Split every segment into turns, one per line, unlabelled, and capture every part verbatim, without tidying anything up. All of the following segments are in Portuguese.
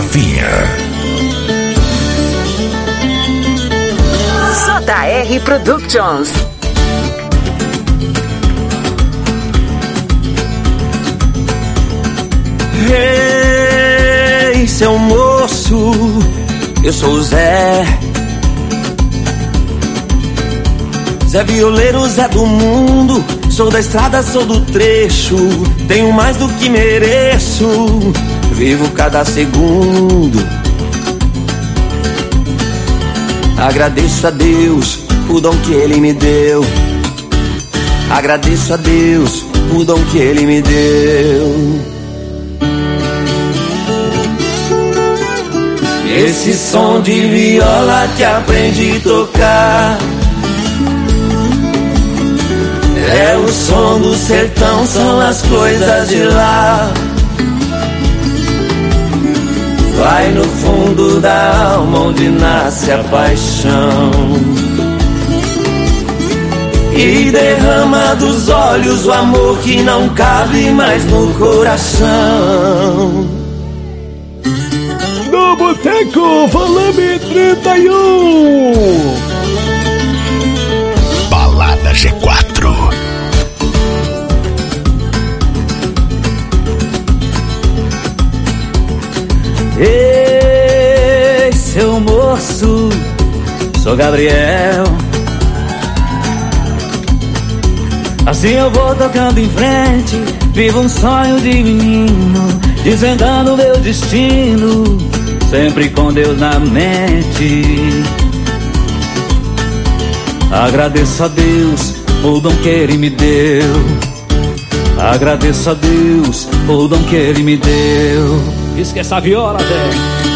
novinha.
J R Productions.
Ei, seu moço, eu sou o Zé. Zé Violeiro, Zé do mundo. Sou da estrada, sou do trecho. Tenho mais do que mereço. Vivo cada segundo. Agradeço a Deus o dom que Ele me deu. Agradeço a Deus o dom que Ele me deu. Esse som de viola que aprendi a tocar é o som do sertão, são as coisas de lá. Vai no fundo da alma onde nasce a paixão e derrama dos olhos o amor que não cabe mais no coração.
No Boteco Valame trinta e um.
Balada G quatro.
Ei, seu moço, sou Gabriel. Assim eu vou tocando em frente, vivo um sonho de menino, desvendando meu destino, sempre com Deus na mente. Agradeço a Deus o dom que Ele me deu. Agradeço a Deus o dom que Ele me deu.
Esqueça a viola, Zé.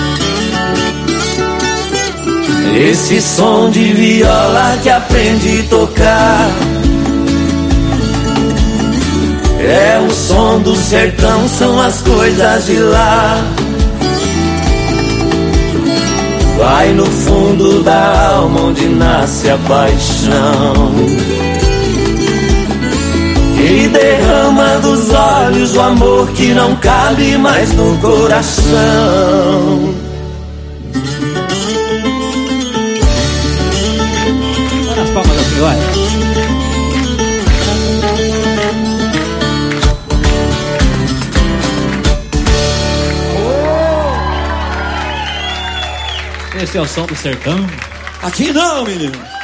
Esse som de viola que aprendi a tocar é o som do sertão, são as coisas de lá. Vai no fundo da alma onde nasce a paixão e derrama dos olhos o amor que não cabe mais no coração.
Olha as palmas assim, vai. Esse é o som do sertão.
Aqui não, menino.